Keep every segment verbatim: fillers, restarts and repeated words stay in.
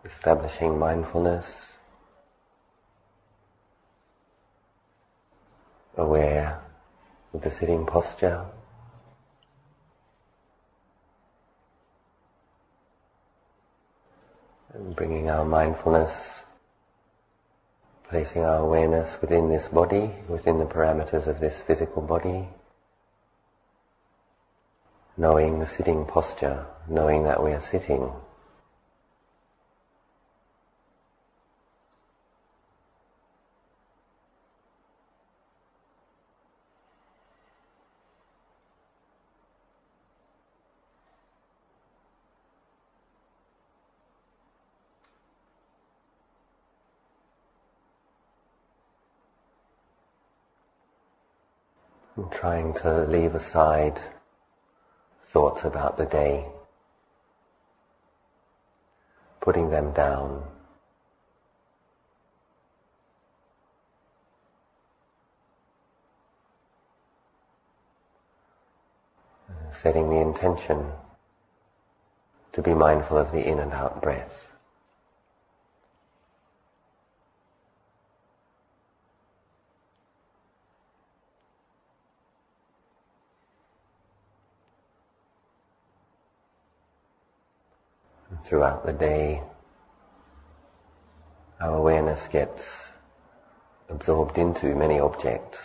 establishing mindfulness, aware of the sitting posture, and bringing our mindfulness, placing our awareness within this body, within the parameters of this physical body, knowing the sitting posture, knowing that we are sitting. And trying to leave aside thoughts about the day, putting them down, setting the intention to be mindful of the in and out breath. Throughout the day, our awareness gets absorbed into many objects.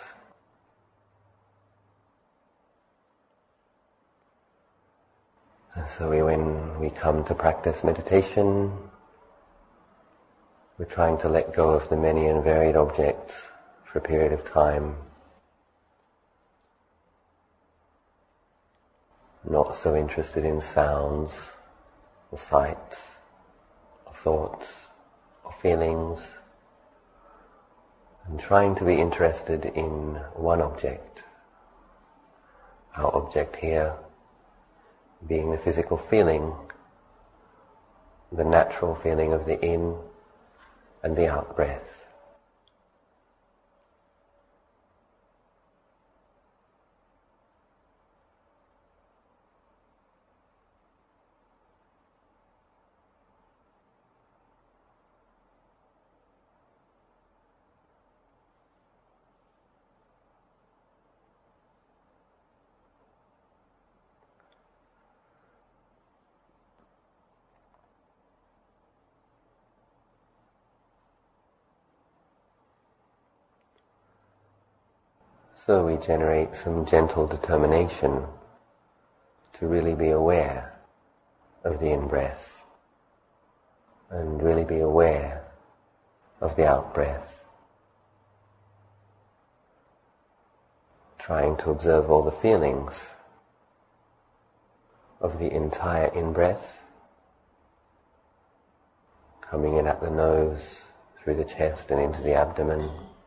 And so we, when we come to practice meditation, we're trying to let go of the many and varied objects for a period of time. Not so interested in sounds, or sights, or thoughts, or feelings, and trying to be interested in one object. Our object here being the physical feeling, the natural feeling of the in and the out breath. So we generate some gentle determination to really be aware of the in-breath and really be aware of the out-breath, trying to observe all the feelings of the entire in-breath, coming in at the nose, through the chest and into the abdomen,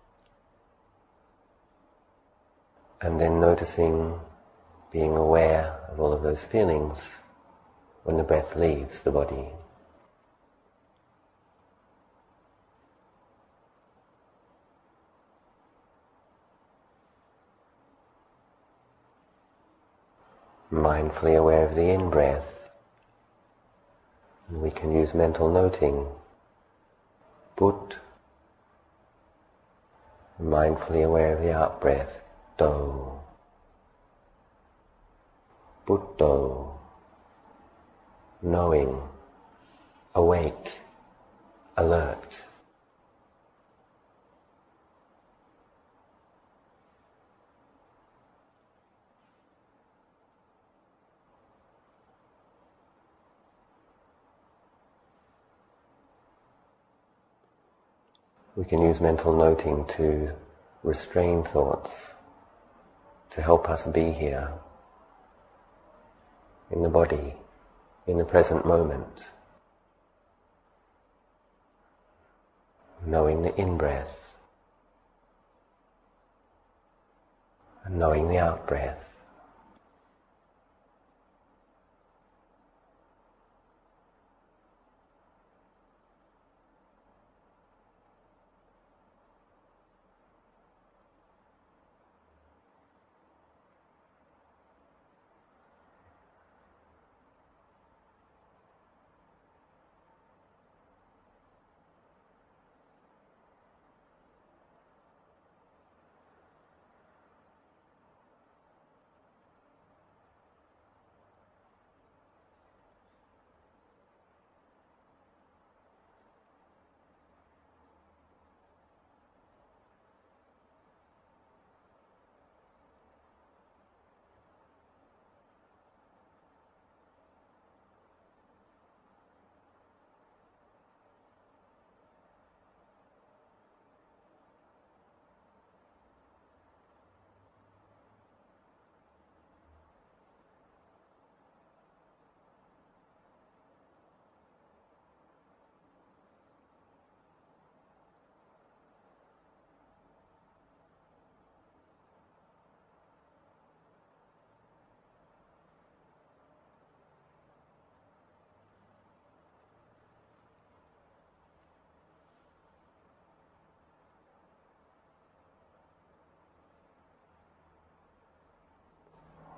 and then noticing, being aware of all of those feelings when the breath leaves the body. Mindfully aware of the in-breath. We can use mental noting. Put. Mindfully aware of the out-breath. Do. Buddho. Knowing. Awake. Alert. We can use mental noting to restrain thoughts, to help us be here, in the body, in the present moment, knowing the in-breath and knowing the out-breath.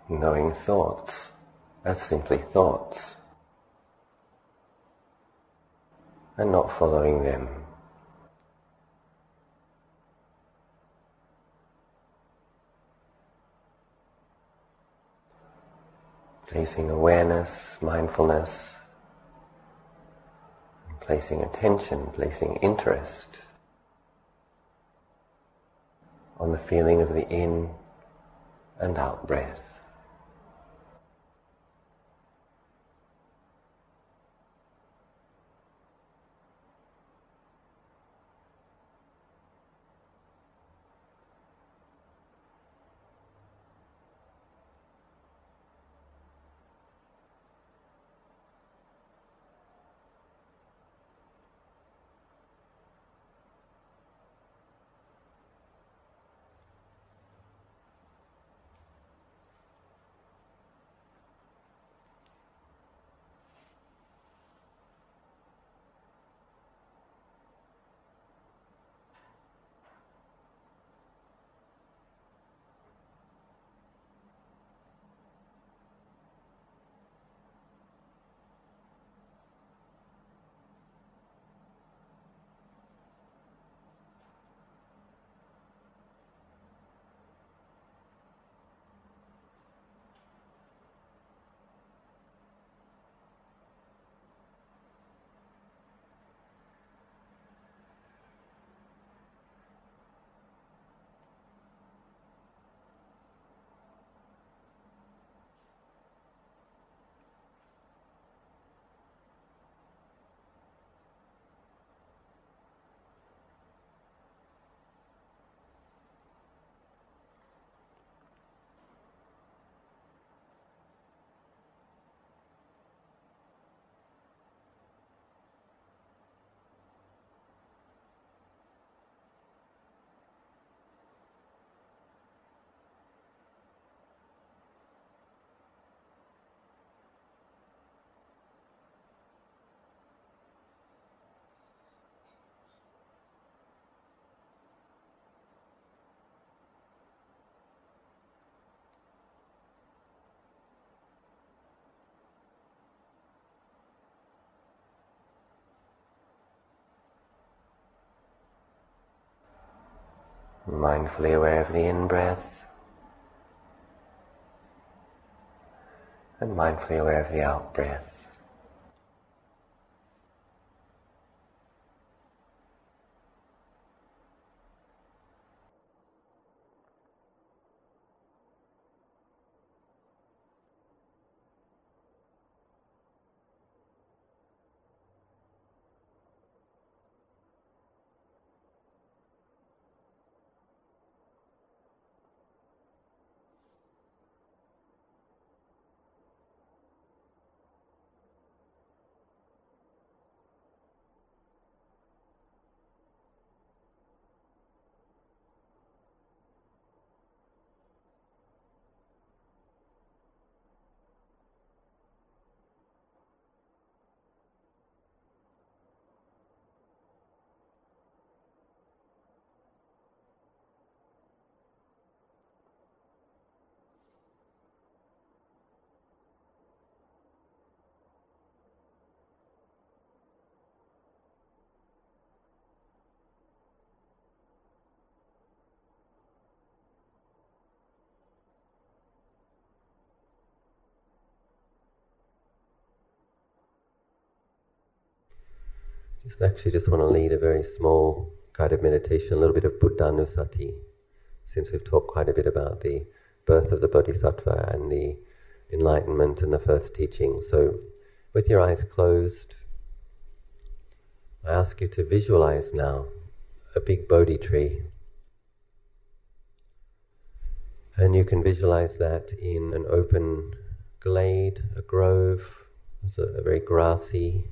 knowing thoughts as simply thoughts and not following them. Placing awareness, mindfulness, placing attention, placing interest on the feeling of the in and out breath. Mindfully aware of the in-breath and mindfully aware of the out-breath. Just actually just want to lead a very small guided meditation, a little bit of Buddhanussati, since we've talked quite a bit about the birth of the Bodhisattva and the enlightenment and the first teaching. So with your eyes closed, I ask you to visualize now a big Bodhi tree. And you can visualize that in an open glade, a grove. It's a, a very grassy.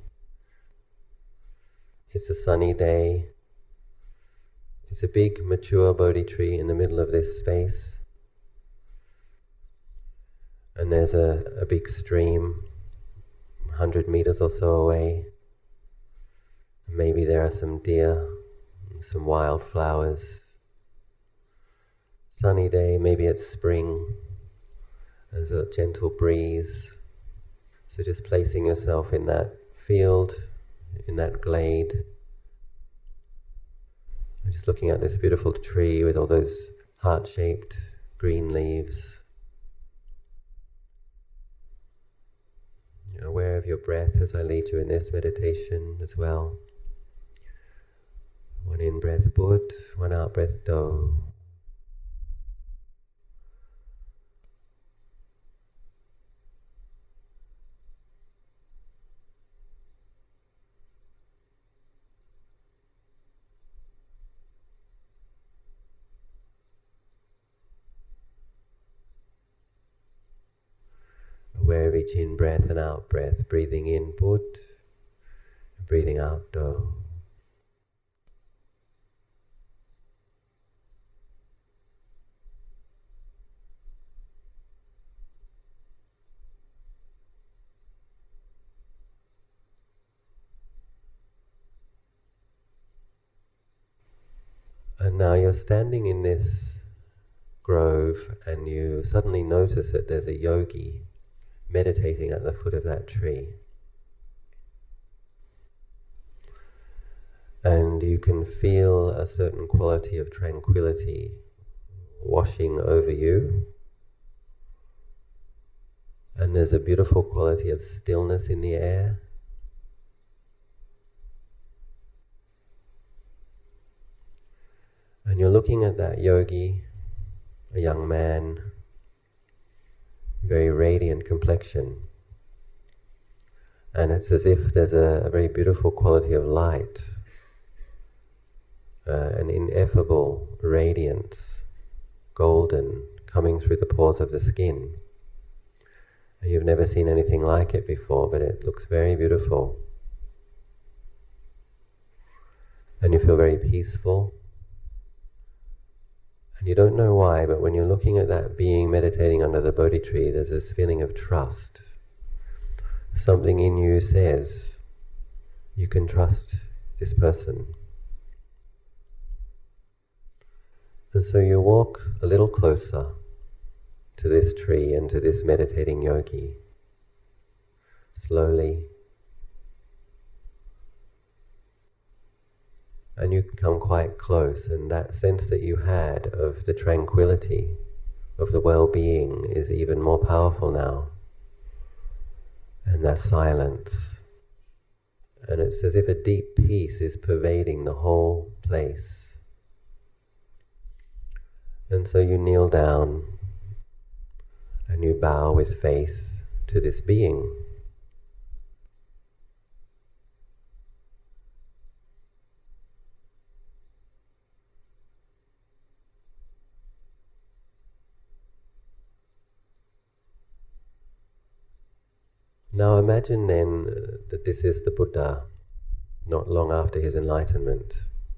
It's a sunny day. It's a big, mature Bodhi tree in the middle of this space. And there's a, a big stream, a hundred meters or so away. Maybe there are some deer, some wildflowers. Sunny day, maybe it's spring, There's a gentle breeze. So just placing yourself in that field, in that glade, and just looking at this beautiful tree with all those heart-shaped green leaves. You're aware of your breath as I lead you in this meditation as well. One in breath Bud, one out breath Do. Aware of each in breath and out breath, breathing in Bud, breathing out Do. And now you're standing in this grove and you suddenly notice that there's a yogi meditating at the foot of that tree. And you can feel a certain quality of tranquility washing over you. And there's a beautiful quality of stillness in the air. And you're looking at that yogi, a young man, very radiant complexion. And it's as if there's a, a very beautiful quality of light, uh, an ineffable radiance, golden, coming through the pores of the skin. And you've never seen anything like it before, but it looks very beautiful. And you feel very peaceful. And you don't know why, but when you're looking at that being meditating under the Bodhi tree, there's this feeling of trust. Something in you says, you can trust this person. And so you walk a little closer to this tree and to this meditating yogi, slowly. And you come quite close, and that sense that you had of the tranquility, of the well-being is even more powerful now. And that silence. And it's as if a deep peace is pervading the whole place. And so you kneel down and you bow with faith to this being. Now imagine then uh, that this is the Buddha, not long after his enlightenment.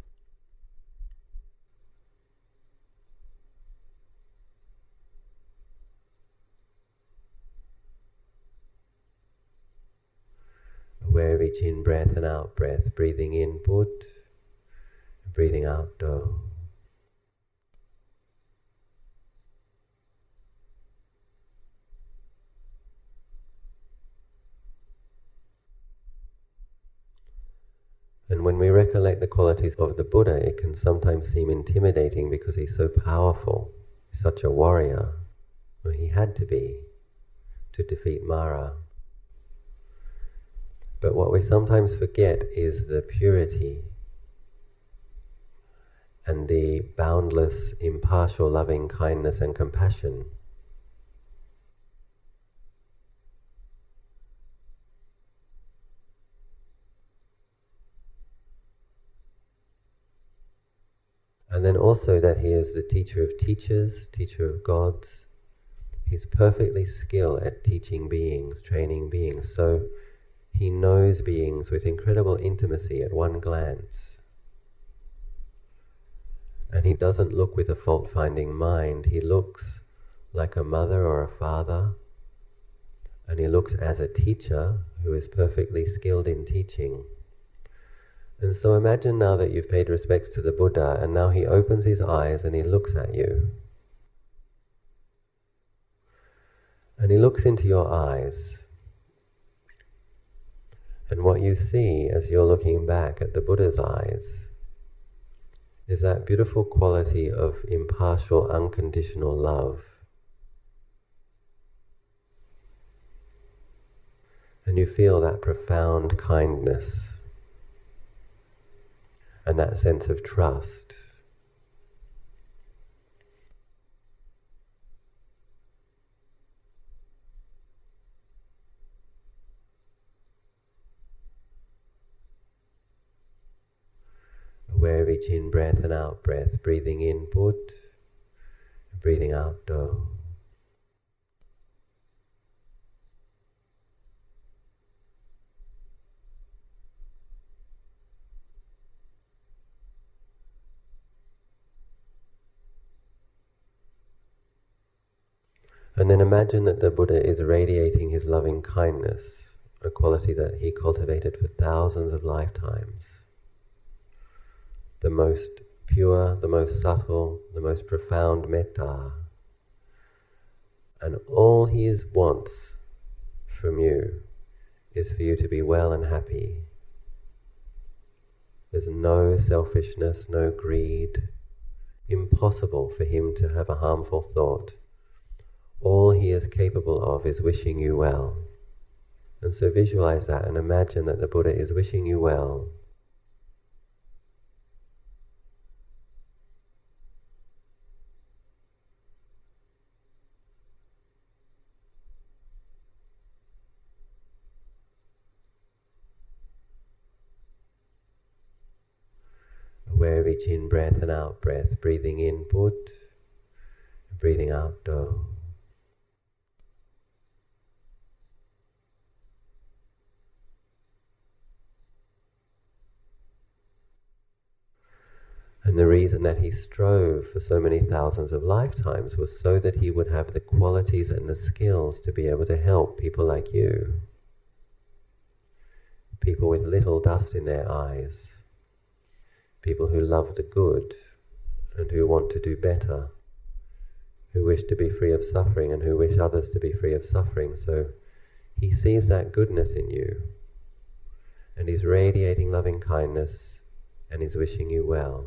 Aware of each in-breath and out-breath, breathing in Bud, breathing out Do. And when we recollect the qualities of the Buddha, it can sometimes seem intimidating because he's so powerful, he's such a warrior. Well, he had to be, to defeat Mara. But what we sometimes forget is the purity and the boundless, impartial loving kindness and compassion. And then also that he is the teacher of teachers, teacher of gods. He's perfectly skilled at teaching beings, training beings. So he knows beings with incredible intimacy at one glance. And he doesn't look with a fault-finding mind. He looks like a mother or a father. And he looks as a teacher who is perfectly skilled in teaching. And so imagine now that you've paid respects to the Buddha, and now he opens his eyes and he looks at you. And he looks into your eyes, and what you see as you're looking back at the Buddha's eyes is that beautiful quality of impartial, unconditional love. And you feel that profound kindness and that sense of trust. Aware of each in-breath and out-breath, breathing in Bud, breathing out Do. And then imagine that the Buddha is radiating his loving kindness, a quality that he cultivated for thousands of lifetimes. The most pure, the most subtle, the most profound metta. And all he is wants from you is for you to be well and happy. There's no selfishness, no greed. Impossible for him to have a harmful thought. All he is capable of is wishing you well. And so visualize that and imagine that the Buddha is wishing you well. Aware of each in-breath and out-breath, breathing in Bud, breathing out Do. And the reason that he strove for so many thousands of lifetimes was so that he would have the qualities and the skills to be able to help people like you. People with little dust in their eyes. People who love the good and who want to do better. Who wish to be free of suffering and who wish others to be free of suffering. So he sees that goodness in you. And he's radiating loving kindness and he's wishing you well.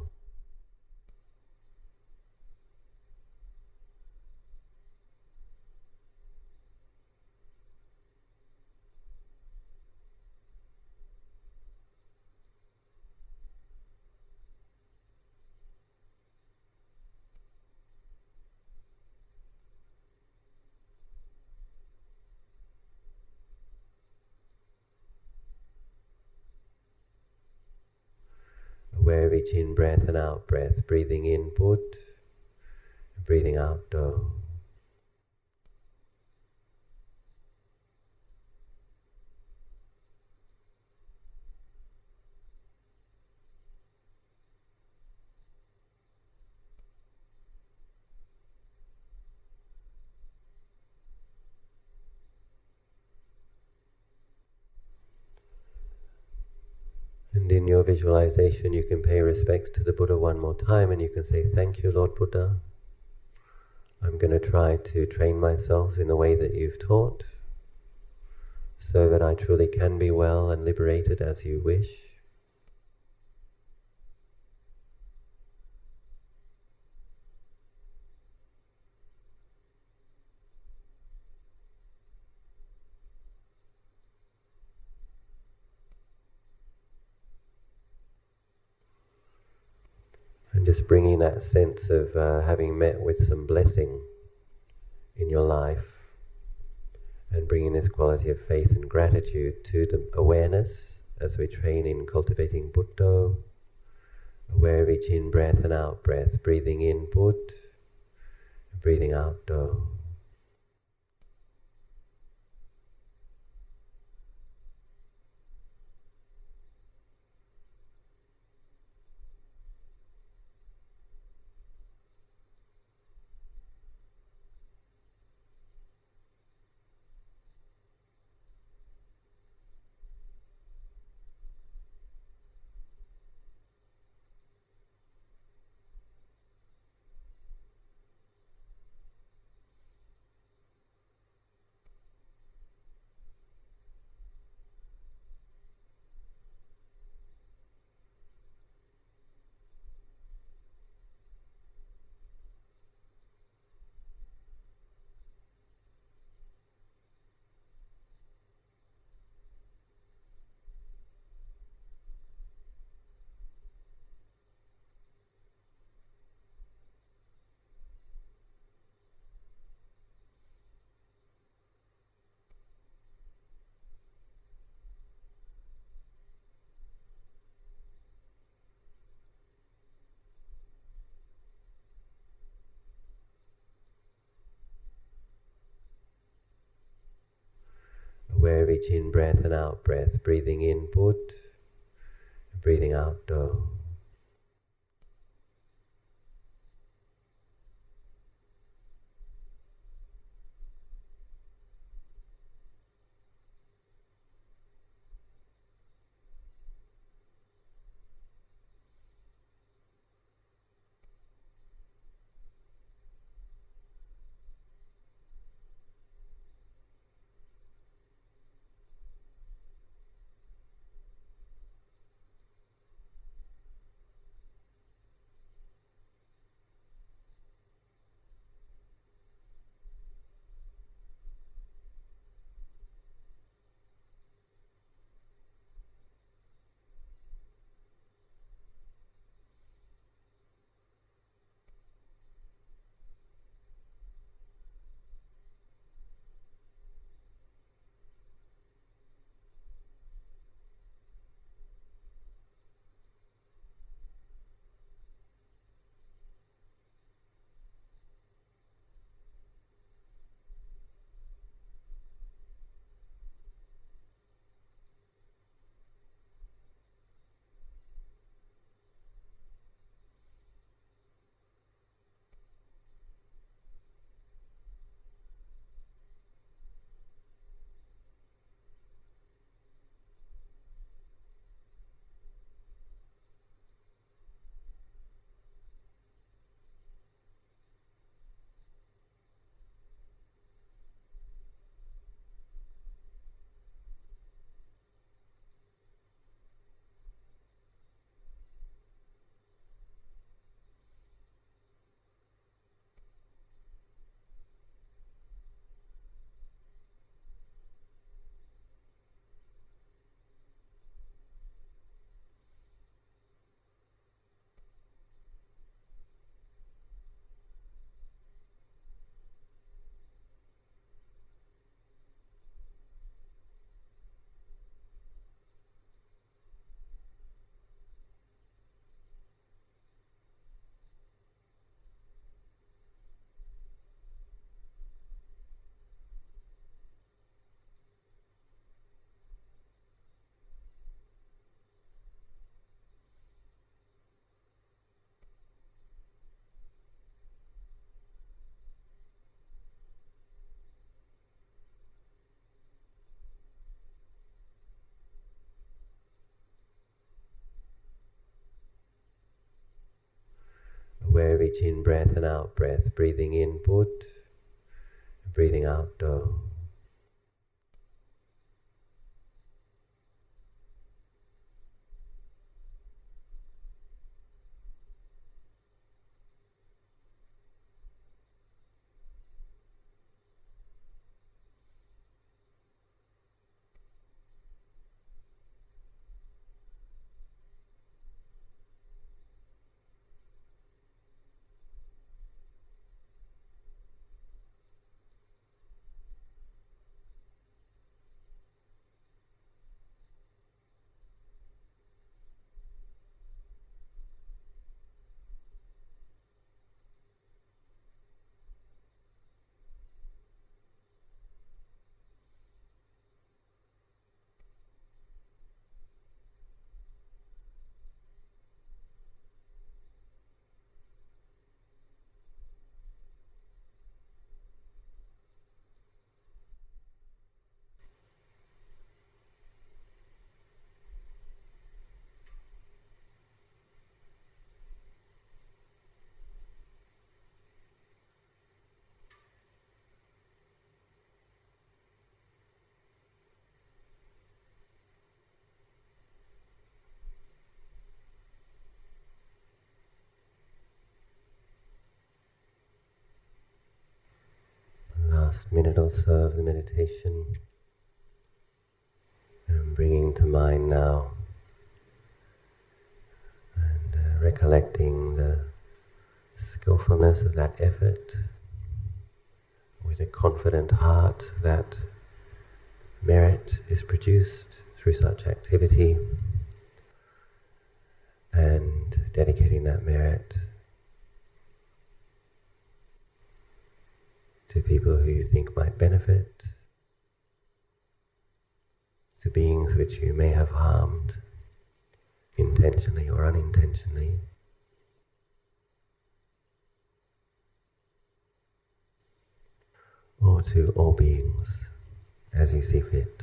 Aware of each in-breath and out-breath, breathing in Bud, breathing out Do. And in your visualization you can pay respects to the Buddha one more time and you can say, thank you Lord Buddha. I'm going to try to train myself in the way that you've taught so that I truly can be well and liberated as you wish. And just bringing that sense of uh, having met with some blessing in your life and bringing this quality of faith and gratitude to the awareness as we train in cultivating Buddha, aware of each in-breath and out-breath, breathing in Bud, breathing out Do. each in breath and out breath, breathing in put, breathing out do. Aware of each in breath and out breath, breathing in put, breathing out do. Last minute or so of the meditation, and bringing to mind now and uh, recollecting the skillfulness of that effort, with a confident heart that merit is produced through such activity, and dedicating that merit to people who you think might benefit, to beings which you may have harmed, intentionally or unintentionally, or to all beings as you see fit.